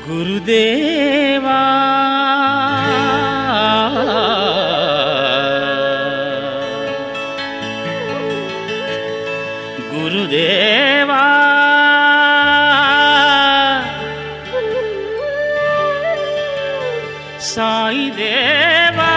గురుదేవా గురుదేవా సాయి దేవా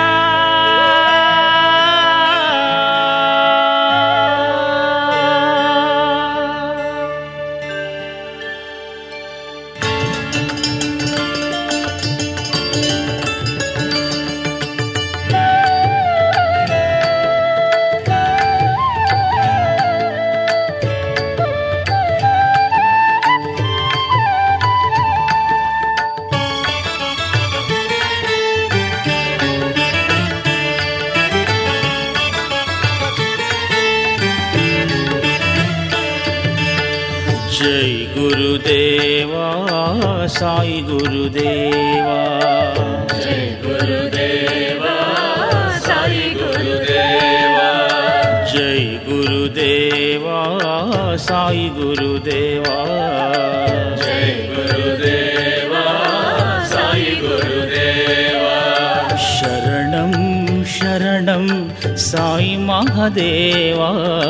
జై గురుదేవా సాయి గురుదేవా జై గురుదేవా సాయి గురుదేవా జై గురుదేవా సాయి గురుదేవా జై గురుదేవా సాయి గురుదేవా శరణం శరణం సాయి మహాదేవా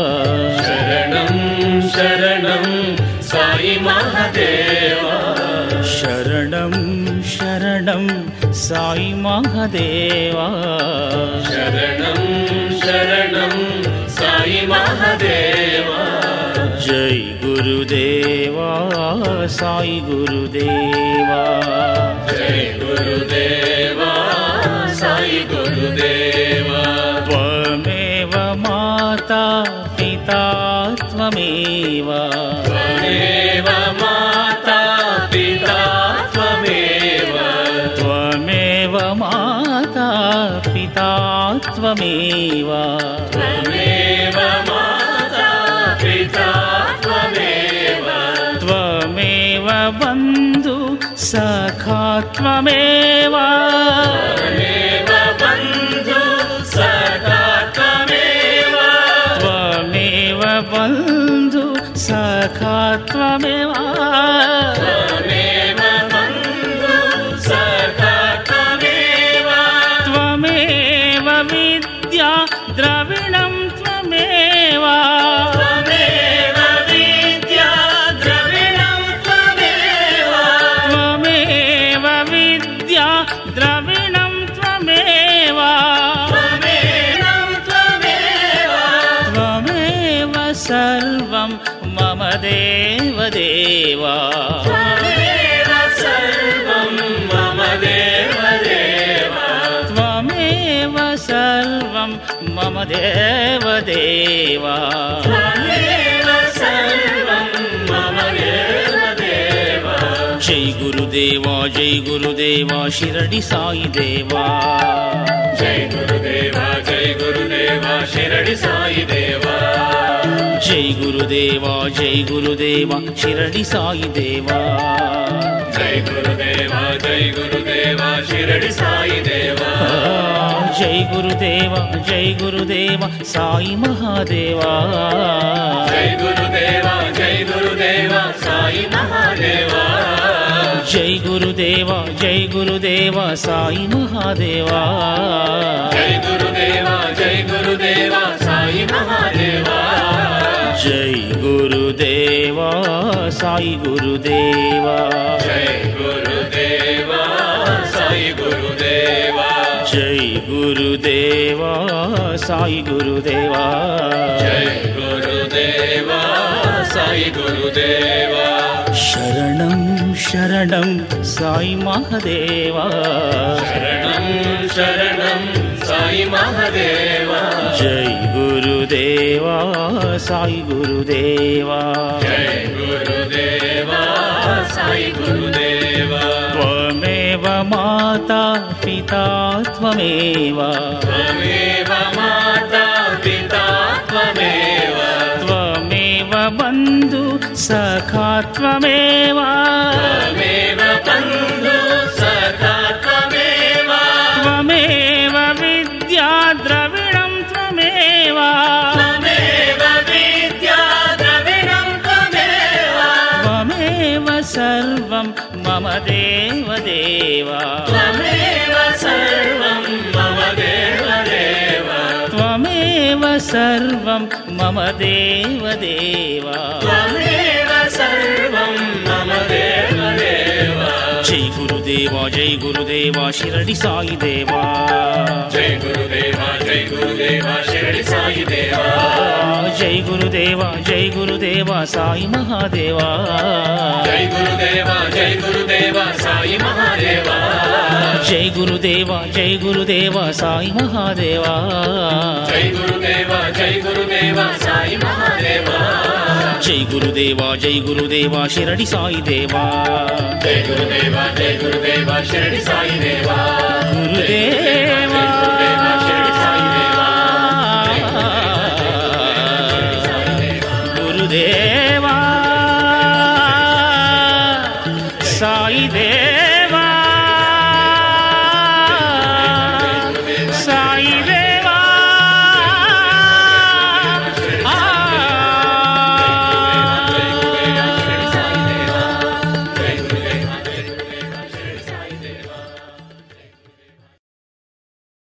శరణం శరణం సాయి మహాదేవా శరణం శరణం సాయి మహాదేవా శరణం శరణం సాయి మహాదేవా జై గురుదేవా సాయి గురుదేవా జై గురుదేవా సాయి గురుదేవా త్వమేవ మాతా పితా త్వమేవ త్వమేవ మాతా పితా త్వమేవ త్వమేవ మాతా పితా త్వమేవ త్వమేవ మాతా పితా త్వమేవ త్వమేవ బంధు సఖా త్వమేవ త్వమేవ బంధు సఖా త్వమేవ త్వమేవ బంధు సఖా త్వమేవ త్వమేవ బంధు సఖా త్వమేవ త్వమేవ విద్యా ద్రవిణం త్వమేవ త్వమేవ విద్యా ద్రవిణం త్వమేవ త్వమేవ విద్యా ద్రవిణం త్వమేవ త్వమేవం త్వమేవ త్వమేవ సర్వం మమ దేవ దేవా త్వమేవ సర్వం మమ దేవ దేవా త్వమేవ సర్వం మమ దేవ దేవా త్వమేవ సర్వం మమ దేవ దేవా జై గురుదేవా జై గురుదేవా షిరడి సాయి దేవా జై గురుదేవా జై గురుదేవా షిరడి సాయి దేవా జై గురుదేవా జై గురుదేవా షిరడి సాయి దేవా జై గురుదేవా జై గురుదేవా షిరడి సాయి దేవా జై గురుదేవా జై గురుదేవా సాయి మహాదేవా జై గురుదేవా జై గురుదేవా సాయి మహాదేవా జై గురుదేవా జై గురుదేవా సాయి మహాదేవా జై గురుదేవా జై గురుదేవా సాయి మహాదేవా జై గురుదేవా సాయి గురుదేవా జై గురుదేవా సాయి గురుదేవా జై గురుదేవా సాయి గురుదేవా జై గురుదేవా సాయి గురుదేవా శరణం శరణం సాయి మహాదేవా శరణం శరణం సాయి మహాదేవా జై గురుదేవా సాయి గురుదేవా జై గురుదేవా సాయి గురుదేవా త్వమేవ మాతా పితా త్వమేవ త్వమేవ మాతా పితా త్వమేవ త్వమేవ బంధు సఖా త్వమేవ త్వమేవ బంధు సఖా త్వమేవ త్వమేవ విద్యా ద్రవిణం త్వమేవ త్వమేవ విద్యా ద్రవిణం త్వమేవ త్వమేవ సర్వం మమ దేవదేవా త్వమేవ సర్వం మమ దేవదేవ త్వమేవ సర్వం మమ దేవదేవా త్వమేవ సర్వం మమ దేవదేవ జై గురుదేవా జై గురుదేవా షిరడి సాయి దేవా జై గురుదేవా జై గురుదేవా షిరిడి సాయి దేవా జై గురుదేవా జై గురుదేవా సాయి మహాదేవా జై గురుదేవా జై గురుదేవా సాయి మహాదేవా జై గురుదేవా జై గురుదేవా సాయి మహాదేవా జై గురుదేవా జై గురుదేవా సాయి మహాదేవా జై గురుదేవా జై గురుదేవా షిరడి సాయి దేవా జై గురుదేవా జై గురుదేవా షిరిడి సాయి దేవా గురుదేవా